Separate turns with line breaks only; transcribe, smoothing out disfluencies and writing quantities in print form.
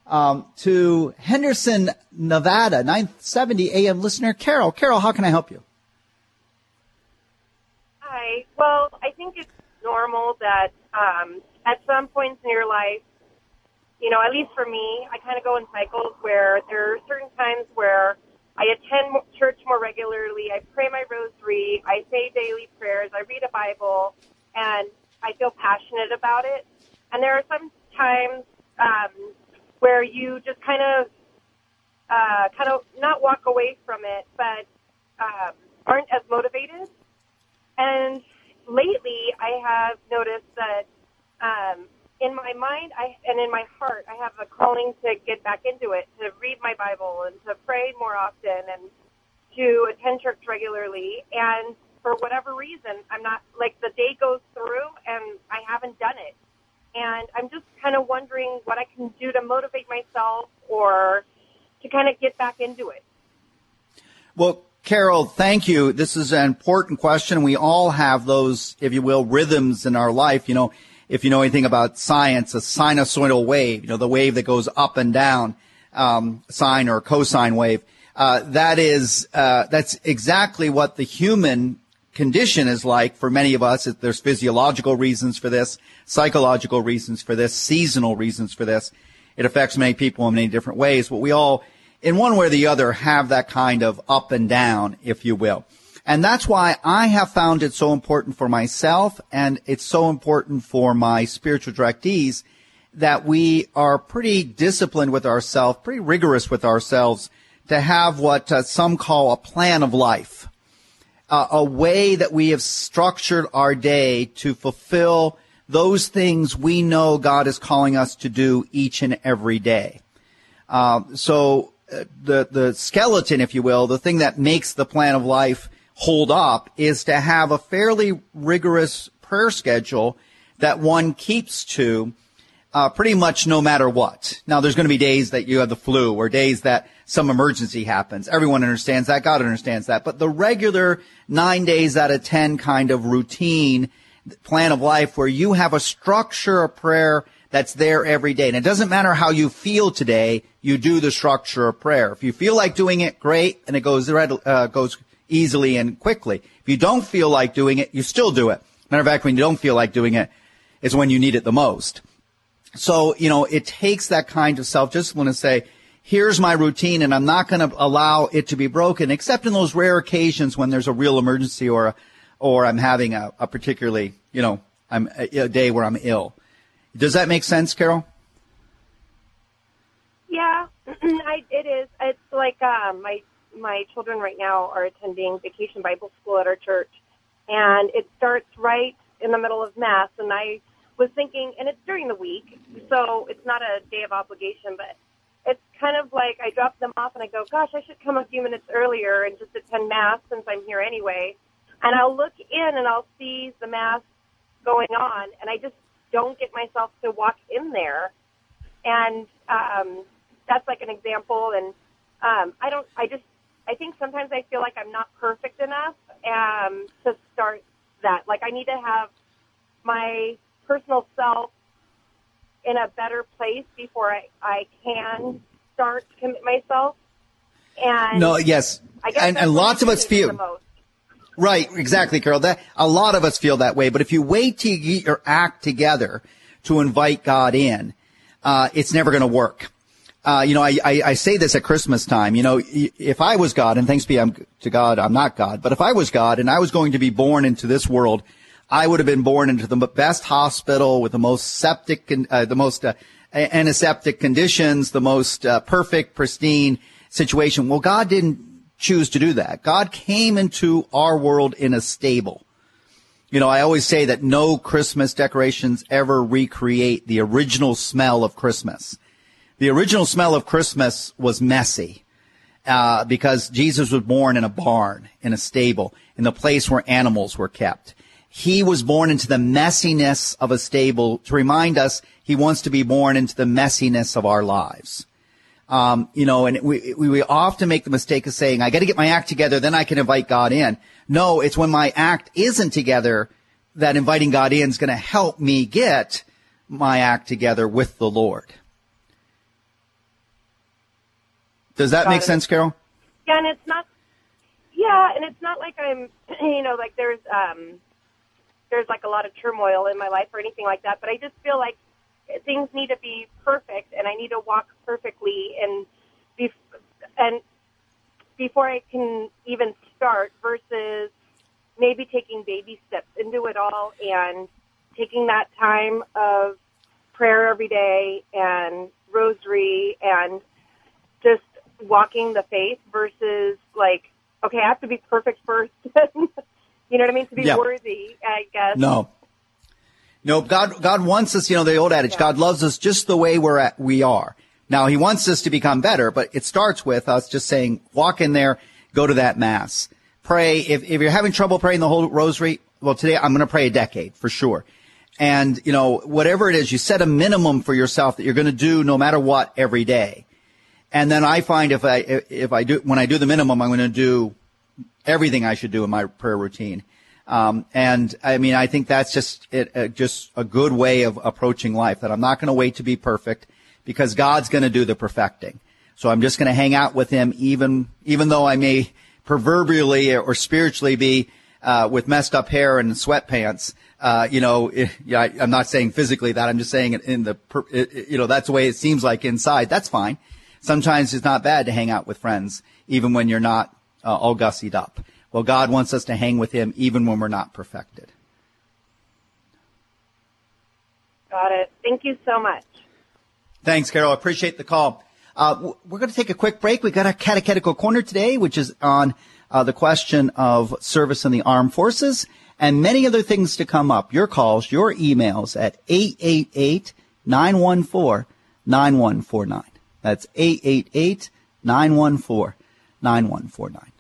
to Henderson, Nevada, 970 AM listener, Carol. Carol, how can I help you?
Hi. Well, I think it's normal that at some points in your life, at least for me, I kind of go in cycles where there are certain times where I attend church more regularly, I pray my rosary, I say daily prayers, I read a Bible, and I feel passionate about it. And there are some times where you just kind of not walk away from it, but aren't as motivated. And lately, I have noticed that in my mind and in my heart, I have a calling to get back into it, to read my Bible and to pray more often and to attend church regularly. And for whatever reason, I'm not, the day goes through and I haven't done it. And I'm just kind of wondering what I can do to motivate myself or to kind of get back into it.
Well, Carol, thank you. This is an important question. We all have those, if you will, rhythms in our life. If you know anything about science, a sinusoidal wave, the wave that goes up and down, sine or cosine wave, that's exactly what the human condition is like for many of us. There's physiological reasons for this, psychological reasons for this, seasonal reasons for this. It affects many people in many different ways, but we all, in one way or the other, have that kind of up and down, if you will. And that's why I have found it so important for myself, and it's so important for my spiritual directees, that we are pretty disciplined with ourselves, pretty rigorous with ourselves, to have what some call a plan of life, a way that we have structured our day to fulfill those things we know God is calling us to do each and every day. So the skeleton, if you will, the thing that makes the plan of life hold up is to have a fairly rigorous prayer schedule that one keeps to pretty much no matter what. Now, there's going to be days that you have the flu or days that some emergency happens. Everyone understands that. God understands that. But the regular 9 days out of 10 kind of routine plan of life where you have a structure of prayer that's there every day. And it doesn't matter how you feel today, you do the structure of prayer. If you feel like doing it, great, and it goes easily and quickly. If you don't feel like doing it, you still do it. Matter of fact, when you don't feel like doing it is when you need it the most. So, it takes that kind of self-discipline to say, here's my routine, and I'm not going to allow it to be broken, except in those rare occasions when there's a real emergency or I'm having a particularly, I'm a day where I'm ill. Does that make sense, Carol?
Yeah, it is. It's like my children right now are attending Vacation Bible School at our church, and it starts right in the middle of Mass, and I was thinking, and it's during the week, so it's not a day of obligation, but it's kind of like I drop them off and I go, gosh, I should come a few minutes earlier and just attend Mass since I'm here anyway. And I'll look in and I'll see the Mass going on, and I just don't get myself to walk in there. And that's like an example, and I think sometimes I feel like I'm not perfect enough to start that. Like I need to have my personal self in a better place before I can start to commit myself. And
no, yes,
I guess
and lots of us feel. Right, exactly, Carol. That a lot of us feel that way. But if you wait till you get your act together to invite God in, it's never going to work. I say this at Christmas time. If I was God, and thanks be to God, I'm not God, but if I was God and I was going to be born into this world, I would have been born into the best hospital with the most septic, the most antiseptic conditions, the most perfect, pristine situation. Well, God didn't choose to do that. God came into our world in a stable. I always say that no Christmas decorations ever recreate the original smell of Christmas. The original smell of Christmas was messy, because Jesus was born in a barn, in a stable, in the place where animals were kept. He was born into the messiness of a stable to remind us he wants to be born into the messiness of our lives. And we often make the mistake of saying, I got to get my act together, then I can invite God in. No, it's when my act isn't together that inviting God in is going to help me get my act together with the Lord. Does that make sense, Carol?
Yeah, and it's not like I'm, like there's like a lot of turmoil in my life or anything like that, but I just feel like things need to be perfect, and I need to walk perfectly and before I can even start, versus maybe taking baby steps into it all and taking that time of prayer every day and rosary and just walking the faith versus like, okay, I have to be perfect first. You know what I mean? To be worthy, I guess.
No, God wants us, the old adage, God loves us just the way we are. Now, he wants us to become better, but it starts with us just saying, walk in there, go to that mass. Pray. If you're having trouble praying the whole rosary, well, today I'm going to pray a decade for sure. And, whatever it is, you set a minimum for yourself that you're going to do no matter what every day. And then I find when I do the minimum, I'm going to do everything I should do in my prayer routine. And I mean, I think that's just a good way of approaching life, that I'm not going to wait to be perfect because God's going to do the perfecting. So I'm just going to hang out with him, even though I may proverbially or spiritually be, with messed up hair and sweatpants. I'm not saying physically that, I'm just saying it that's the way it seems like inside. That's fine. Sometimes it's not bad to hang out with friends, even when you're not all gussied up. Well, God wants us to hang with him even when we're not perfected.
Got it. Thank you so much.
Thanks, Carol. I appreciate the call. We're going to take a quick break. We got a catechetical corner today, which is on the question of service in the armed forces and many other things to come up. Your calls, your emails at 888-914-9149. That's 888-914-9149.